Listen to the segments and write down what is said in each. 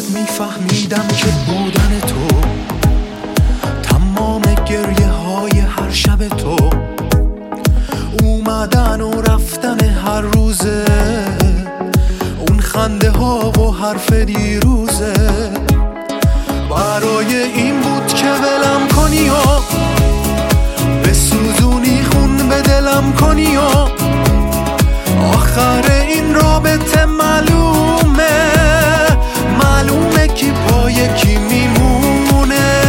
میفهمیدم که بودن تو تمام گریه های هر شب تو، اومدن و رفتن هر روزه، اون خنده ها و حرف دیروزه. برای این بود که ولم کنی و بسوزونی خون به دلم کنی و آخر این رابطه معلومه کی پای کی میمونه.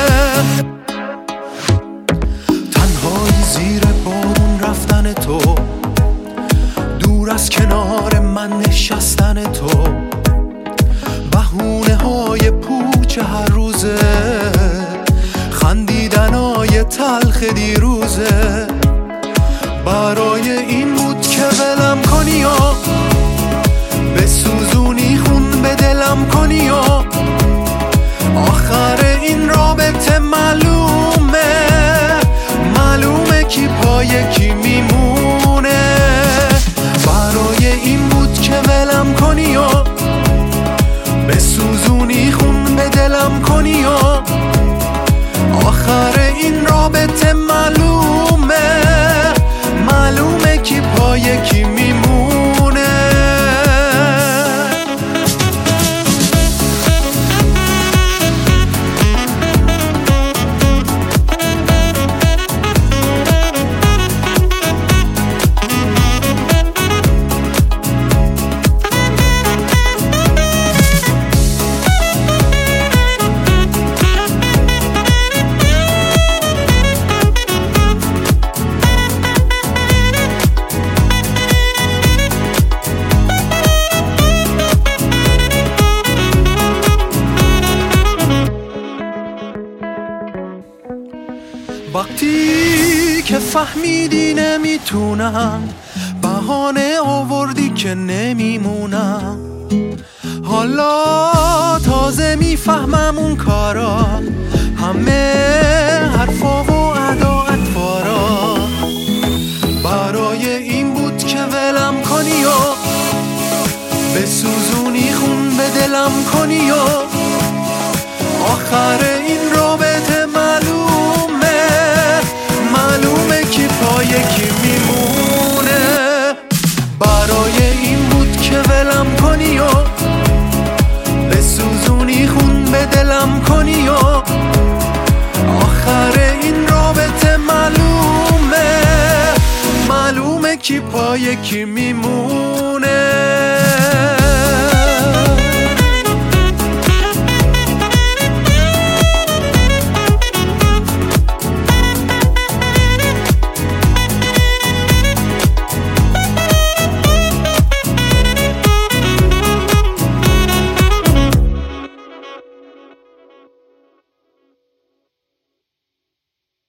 تنهایی زیر بارون رفتن تو، دور از کنار من نشستن تو، بهونه های پوچ هر روزه، خندیدنای تلخ دیروزه. برای این بود که ولم کنی و بسوزونی خون به دلم کنی و آخر این رابطه معلومه کی پای کی میمونه. برای این بود که ولم کنی و بسوزونی خون به دلم کنی و آخر این رابطه معلومه کی پای کی میمونه. وقتی که فهمیدی نمیتونم، بهانه آوردی که نمیمونم. حالا تازه میفهمم اون کارا، همه حرفا و ادا اطوارا. برای این بود که ولم کنی و بسوزونی خون به دلم کنی و آخر این رابطه معلومه کی پای کی میمونه. برای این بود که ولم کنی و بسوزونی خون به دلم کنی و آخر این رابطه معلومه کی پای کی میمونه.